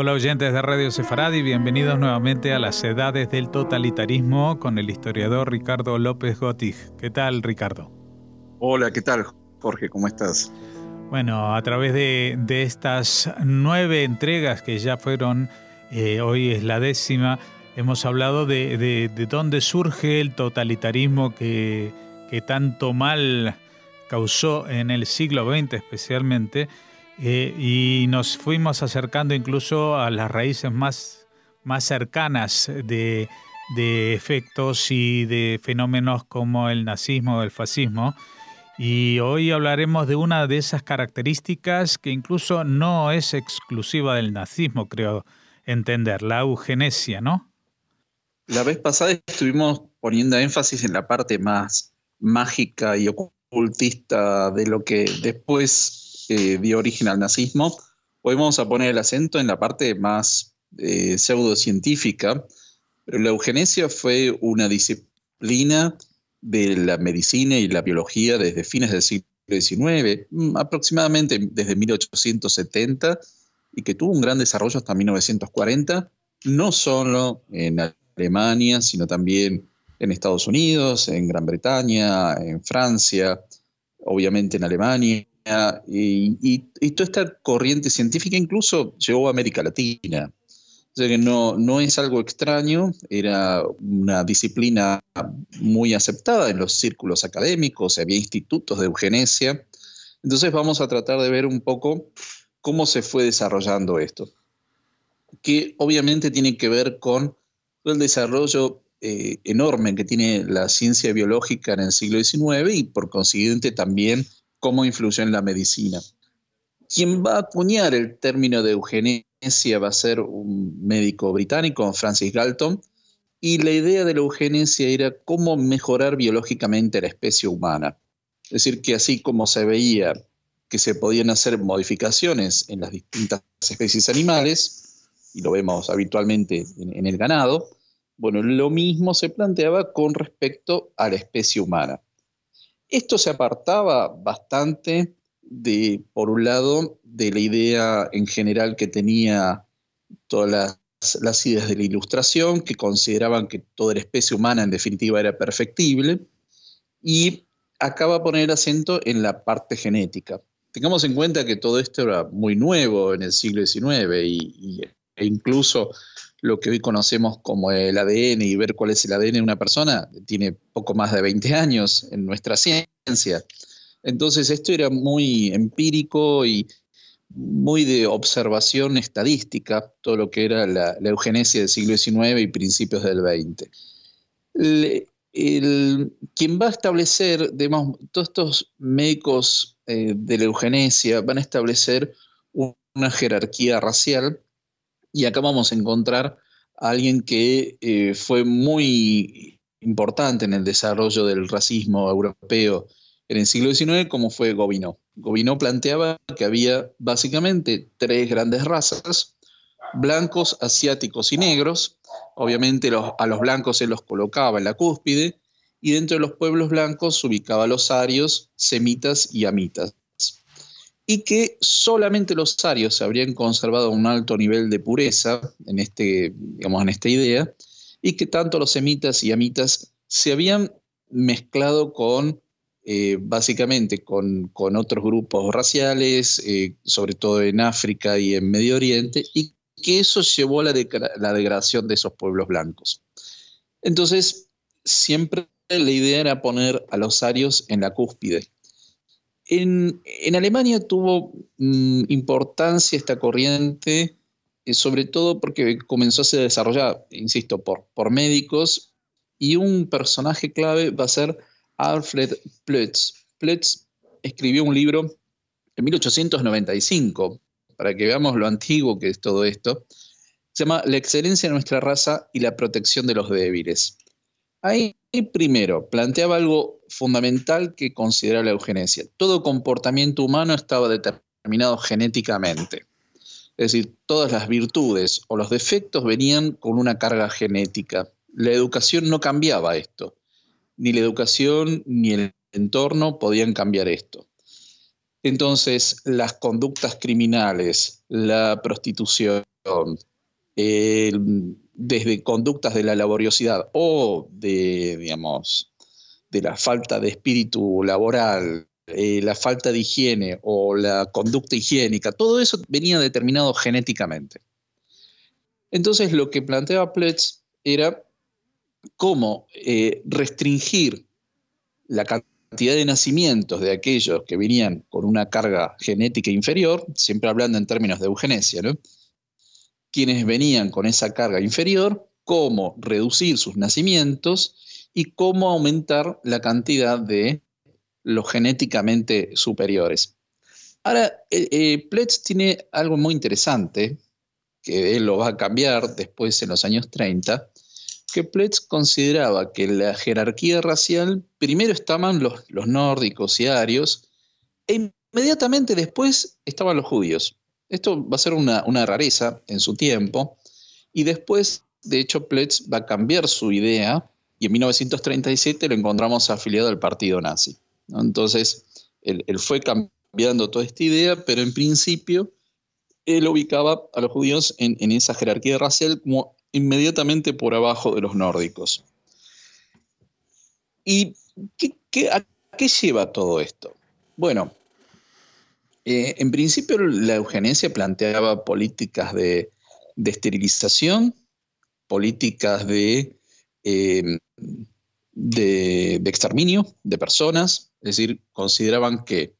Hola oyentes de Radio Sefaradi, bienvenidos nuevamente a las edades del totalitarismo con el historiador Ricardo López Gotig. ¿Qué tal, Ricardo? Hola, ¿qué tal, Jorge? ¿Cómo estás? Bueno, a través de estas 9 entregas que ya fueron, hoy es la 10ª, hemos hablado de dónde surge el totalitarismo que tanto mal causó en el siglo XX especialmente, y nos fuimos acercando incluso a las raíces más cercanas de efectos y de fenómenos como el nazismo o el fascismo. Y hoy hablaremos de una de esas características que incluso no es exclusiva del nazismo, creo entender, la eugenesia, ¿no? La vez pasada estuvimos poniendo énfasis en la parte más mágica y ocultista de lo que después dio origen al nazismo. Hoy vamos a poner el acento en la parte más pseudocientífica, pero la eugenesia fue una disciplina de la medicina y la biología desde fines del siglo XIX, aproximadamente desde 1870, y que tuvo un gran desarrollo hasta 1940, no solo en Alemania, sino también en Estados Unidos, en Gran Bretaña, en Francia, obviamente en Alemania, y toda esta corriente científica incluso llegó a América Latina. O sea que no es algo extraño, era una disciplina muy aceptada en los círculos académicos, había institutos de eugenesia. Entonces vamos a tratar de ver un poco cómo se fue desarrollando esto, que obviamente tiene que ver con el desarrollo enorme que tiene la ciencia biológica en el siglo XIX y por consiguiente también cómo influyó en la medicina. Quien va a acuñar el término de eugenesia va a ser un médico británico, Francis Galton, y la idea de la eugenesia era cómo mejorar biológicamente la especie humana. Es decir, que así como se veía que se podían hacer modificaciones en las distintas especies animales, y lo vemos habitualmente en el ganado, bueno, lo mismo se planteaba con respecto a la especie humana. Esto se apartaba bastante por un lado, de la idea en general que tenía todas las ideas de la Ilustración, que consideraban que toda la especie humana en definitiva era perfectible, y acaba de poner acento en la parte genética. Tengamos en cuenta que todo esto era muy nuevo en el siglo XIX e incluso lo que hoy conocemos como el ADN y ver cuál es el ADN de una persona tiene poco más de 20 años en nuestra ciencia. Entonces esto era muy empírico y muy de observación estadística, todo lo que era la eugenesia del siglo XIX y principios del XX. Quien va a establecer, digamos, todos estos médicos de la eugenesia van a establecer una jerarquía racial, y acá vamos a encontrar a alguien que fue muy importante en el desarrollo del racismo europeo en el siglo XIX, como fue Gobineau. Gobineau planteaba que había básicamente 3 grandes razas: blancos, asiáticos y negros. Obviamente a los blancos se los colocaba en la cúspide, y dentro de los pueblos blancos ubicaba a los arios, semitas y amitas, y que solamente los arios se habrían conservado a un alto nivel de pureza en esta idea, y que tanto los semitas y amitas se habían mezclado básicamente con otros grupos raciales, sobre todo en África y en Medio Oriente, y que eso llevó a la degradación de esos pueblos blancos. Entonces, siempre la idea era poner a los arios en la cúspide. En Alemania tuvo importancia esta corriente, sobre todo porque comenzó a ser desarrollada, insisto, por médicos, y un personaje clave va a ser Alfred Ploetz. Ploetz escribió un libro en 1895, para que veamos lo antiguo que es todo esto. Se llama La excelencia de nuestra raza y la protección de los débiles. Ahí primero planteaba algo fundamental que considera la eugenesia. Todo comportamiento humano estaba determinado genéticamente. Es decir, todas las virtudes o los defectos venían con una carga genética. La educación no cambiaba esto. Ni la educación ni el entorno podían cambiar esto. Entonces, las conductas criminales, la prostitución, desde conductas de la laboriosidad o de, digamos, de la falta de espíritu laboral, la falta de higiene o la conducta higiénica, todo eso venía determinado genéticamente. Entonces, lo que planteaba Pletz era cómo restringir la cantidad de nacimientos de aquellos que venían con una carga genética inferior, siempre hablando en términos de eugenesia, ¿no? Quienes venían con esa carga inferior, cómo reducir sus nacimientos y cómo aumentar la cantidad de los genéticamente superiores. Ahora, Pletz tiene algo muy interesante, que él lo va a cambiar después en los años 30, que Pletz consideraba que en la jerarquía racial primero estaban los nórdicos y arios, e inmediatamente después estaban los judíos. Esto va a ser una rareza en su tiempo, y después, de hecho, Pletz va a cambiar su idea, y en 1937 lo encontramos afiliado al partido nazi, ¿no? Entonces, él fue cambiando toda esta idea, pero en principio él ubicaba a los judíos en esa jerarquía racial como inmediatamente por abajo de los nórdicos. ¿Y a qué lleva todo esto? Bueno, en principio la eugenesia planteaba políticas de esterilización, políticas de exterminio de personas, es decir, consideraban que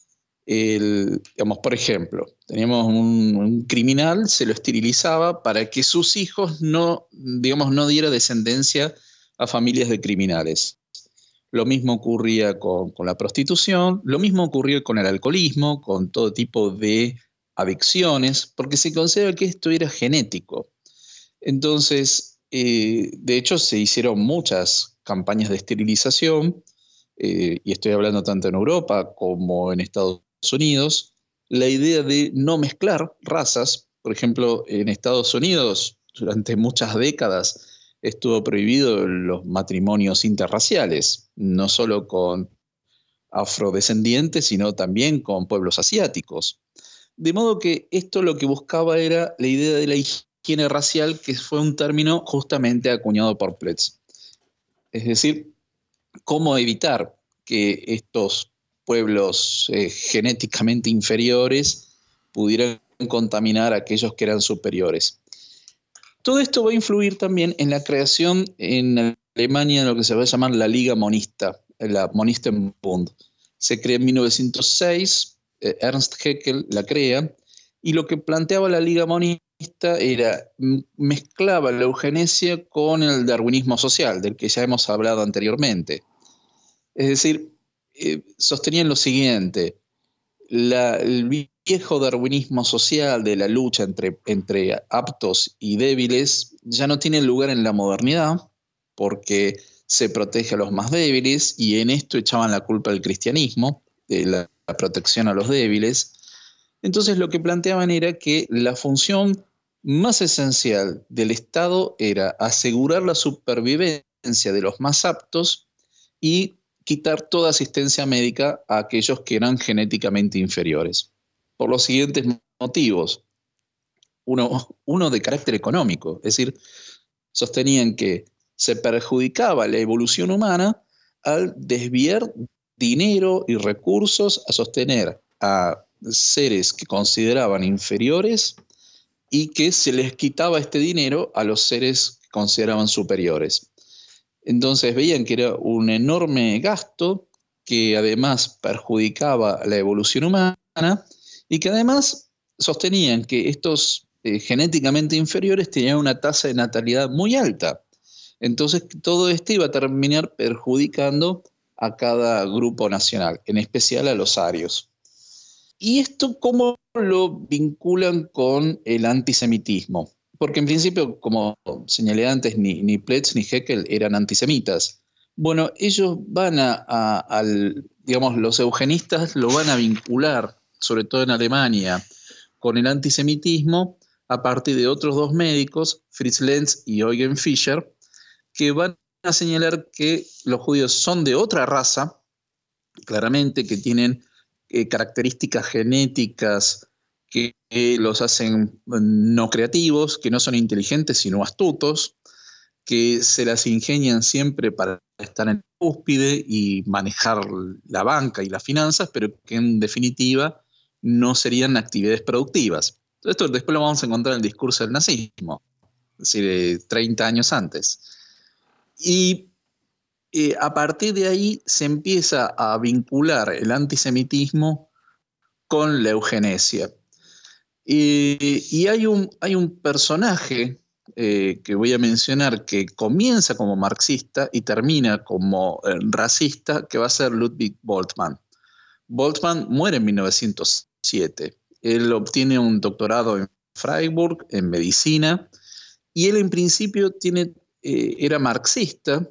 digamos, por ejemplo, teníamos un criminal, se lo esterilizaba para que sus hijos no diera descendencia a familias de criminales. Lo mismo ocurría con la prostitución, lo mismo ocurría con el alcoholismo, con todo tipo de adicciones, porque se considera que esto era genético. Entonces, de hecho, se hicieron muchas campañas de esterilización, y estoy hablando tanto en Europa como en Estados Unidos, la idea de no mezclar razas. Por ejemplo, en Estados Unidos, durante muchas décadas, estuvo prohibido los matrimonios interraciales, no solo con afrodescendientes, sino también con pueblos asiáticos. De modo que esto lo que buscaba era la idea de la higiene racial, que fue un término justamente acuñado por Pletz. Es decir, cómo evitar que estos pueblos genéticamente inferiores pudieran contaminar a aquellos que eran superiores. Todo esto va a influir también en la creación en Alemania de lo que se va a llamar la Liga Monista, la Monistenbund. Se crea en 1906, Ernst Haeckel la crea, y lo que planteaba la Liga Monista era, mezclaba la eugenesia con el darwinismo social, del que ya hemos hablado anteriormente. Es decir, sostenían lo siguiente: el viejo darwinismo social de la lucha entre aptos y débiles ya no tiene lugar en la modernidad, porque se protege a los más débiles, y en esto echaban la culpa al cristianismo, de la protección a los débiles. Entonces lo que planteaban era que la función más esencial del Estado era asegurar la supervivencia de los más aptos y quitar toda asistencia médica a aquellos que eran genéticamente inferiores, por los siguientes motivos. Uno de carácter económico, es decir, sostenían que se perjudicaba la evolución humana al desviar dinero y recursos a sostener a seres que consideraban inferiores, y que se les quitaba este dinero a los seres que consideraban superiores. Entonces veían que era un enorme gasto, que además perjudicaba la evolución humana, y que además sostenían que estos genéticamente inferiores tenían una tasa de natalidad muy alta. Entonces todo esto iba a terminar perjudicando a cada grupo nacional, en especial a los arios. ¿Y esto cómo lo vinculan con el antisemitismo? Porque en principio, como señalé antes, ni Pletz ni Haeckel eran antisemitas. Bueno, ellos van digamos, los eugenistas lo van a vincular, sobre todo en Alemania, con el antisemitismo a partir de otros dos médicos, Fritz Lenz y Eugen Fischer, que van a señalar que los judíos son de otra raza, claramente, que tienen características genéticas que los hacen no creativos, que no son inteligentes sino astutos, que se las ingenian siempre para estar en la cúspide y manejar la banca y las finanzas, pero que en definitiva no serían actividades productivas. Esto después lo vamos a encontrar en el discurso del nazismo, es decir, 30 años antes. Y a partir de ahí se empieza a vincular el antisemitismo con la eugenesia. Y hay un personaje que voy a mencionar que comienza como marxista y termina como racista, que va a ser Ludwig Boltzmann. Boltzmann muere en 1907. Él obtiene un doctorado en Freiburg, en medicina, y él en principio era marxista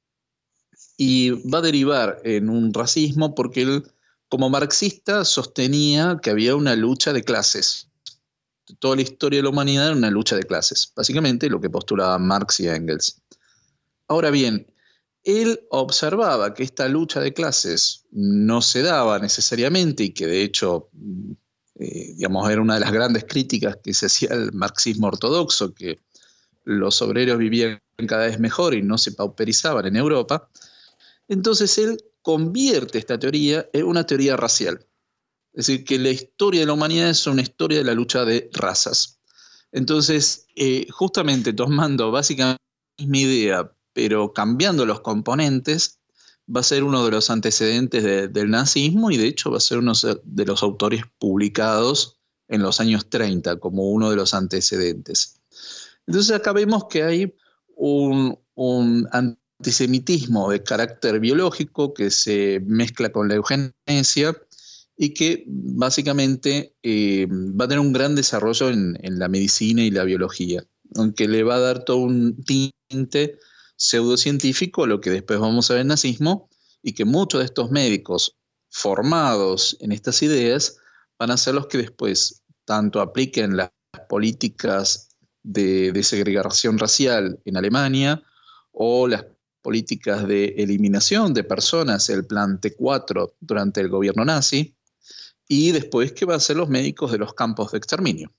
y va a derivar en un racismo porque él, como marxista, sostenía que había una lucha de clases. Toda la historia de la humanidad era una lucha de clases, básicamente lo que postulaban Marx y Engels. Ahora bien, él observaba que esta lucha de clases no se daba necesariamente y que de hecho, digamos, era una de las grandes críticas que se hacía al marxismo ortodoxo, que los obreros vivían cada vez mejor y no se pauperizaban en Europa. Entonces él convierte esta teoría en una teoría racial. Es decir, que la historia de la humanidad es una historia de la lucha de razas. Entonces, justamente tomando básicamente la misma idea, pero cambiando los componentes, va a ser uno de los antecedentes del nazismo y de hecho va a ser uno de los autores publicados en los años 30 como uno de los antecedentes. Entonces acá vemos que hay un antisemitismo de carácter biológico que se mezcla con la eugenesia y que básicamente va a tener un gran desarrollo en la medicina y la biología, aunque le va a dar todo un tinte pseudocientífico a lo que después vamos a ver en el nazismo, y que muchos de estos médicos formados en estas ideas van a ser los que después tanto apliquen las políticas de segregación racial en Alemania o las políticas de eliminación de personas, el plan T4 durante el gobierno nazi, y después que va a ser los médicos de los campos de exterminio.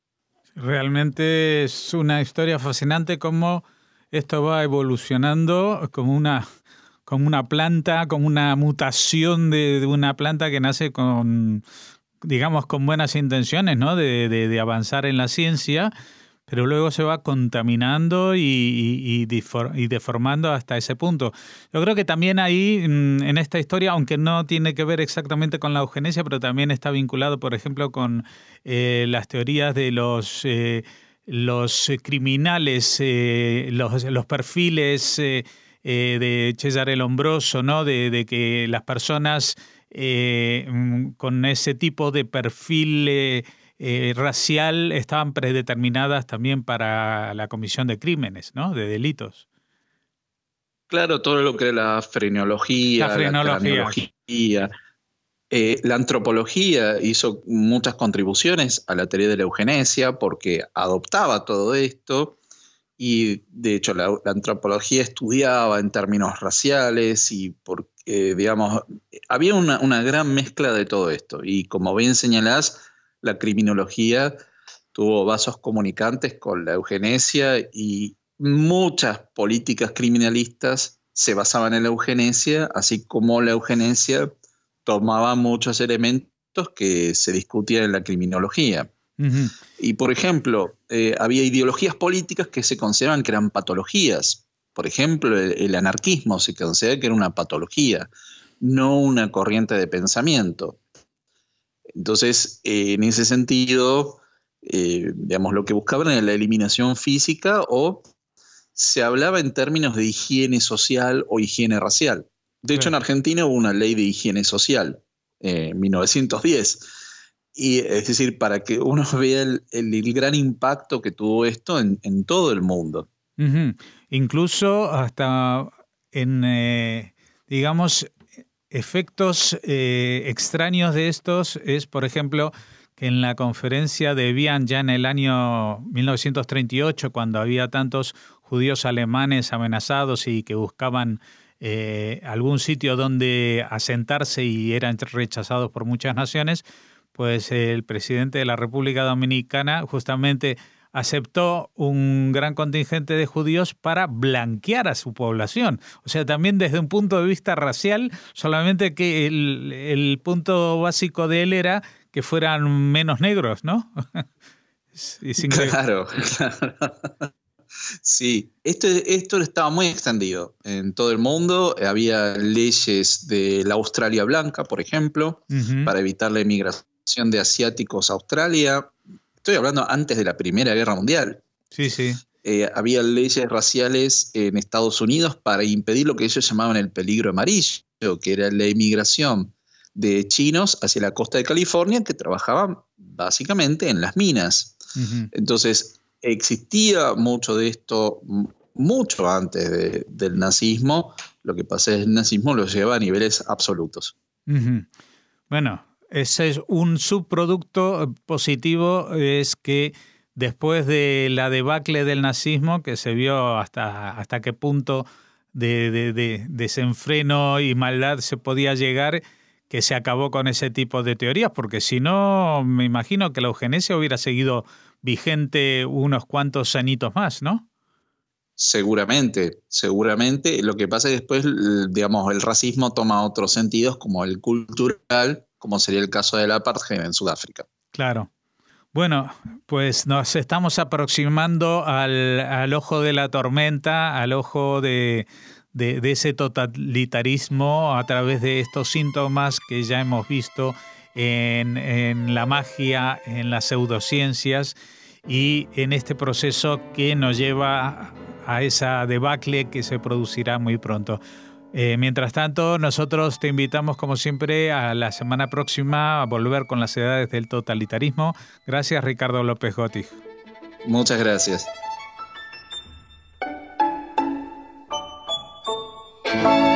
Realmente es una historia fascinante cómo esto va evolucionando como una planta, como una mutación de una planta que nace con, digamos, con buenas intenciones, ¿no? De avanzar en la ciencia, pero luego se va contaminando y deformando hasta ese punto. Yo creo que también ahí, en esta historia, aunque no tiene que ver exactamente con la eugenesia, pero también está vinculado, por ejemplo, con las teorías de los criminales, los perfiles de Cesare Lombroso, ¿no? De que las personas con ese tipo de perfil racial estaban predeterminadas también para la comisión de crímenes, ¿no? De delitos. Claro, todo lo que era la frenología, la craneología. La antropología hizo muchas contribuciones a la teoría de la eugenesia porque adoptaba todo esto y de hecho la antropología estudiaba en términos raciales y digamos, había una gran mezcla de todo esto y como bien señalás, la criminología tuvo vasos comunicantes con la eugenesia y muchas políticas criminalistas se basaban en la eugenesia, así como la eugenesia tomaba muchos elementos que se discutían en la criminología. Uh-huh. Y, por ejemplo, había ideologías políticas que se consideraban que eran patologías. Por ejemplo, el anarquismo se considera que era una patología, no una corriente de pensamiento. Entonces, en ese sentido, digamos, lo que buscaban era la eliminación física o se hablaba en términos de higiene social o higiene racial. De hecho, en Argentina hubo una ley de higiene social en 1910. Y, es decir, para que uno vea el gran impacto que tuvo esto en todo el mundo. Uh-huh. Incluso hasta en, digamos, efectos extraños de estos es, por ejemplo, que en la conferencia de Vienne ya en el año 1938, cuando había tantos judíos alemanes amenazados y que buscaban algún sitio donde asentarse y eran rechazados por muchas naciones, pues el presidente de la República Dominicana justamente aceptó un gran contingente de judíos para blanquear a su población. O sea, también desde un punto de vista racial, solamente que el punto básico de él era que fueran menos negros, ¿no? Es increíble. Claro, claro. Sí, esto estaba muy extendido en todo el mundo. Había leyes de la Australia Blanca, por ejemplo, para evitar la emigración de asiáticos a Australia. Estoy hablando antes de la Primera Guerra Mundial. Sí, sí. Había leyes raciales en Estados Unidos para impedir lo que ellos llamaban el peligro amarillo, que era la emigración de chinos hacia la costa de California que trabajaban básicamente en las minas. Entonces, existía mucho de esto mucho antes del nazismo. Lo que pasa es que el nazismo lo lleva a niveles absolutos. Bueno, ese es un subproducto positivo, es que después de la debacle del nazismo, que se vio hasta qué punto de desenfreno y maldad se podía llegar, que se acabó con ese tipo de teorías, porque si no, me imagino que la eugenesia hubiera seguido vigente unos cuantos añitos más, ¿no? Seguramente. Lo que pasa es que después, digamos, el racismo toma otros sentidos, como el cultural, como sería el caso del apartheid en Sudáfrica. Claro. Bueno, pues nos estamos aproximando al ojo de la tormenta, al ojo de ese totalitarismo a través de estos síntomas que ya hemos visto en la magia, en las pseudociencias y en este proceso que nos lleva a esa debacle que se producirá muy pronto. Mientras tanto, nosotros te invitamos, como siempre, a la semana próxima a volver con las edades del totalitarismo. Gracias, Ricardo López Gotti. Muchas gracias.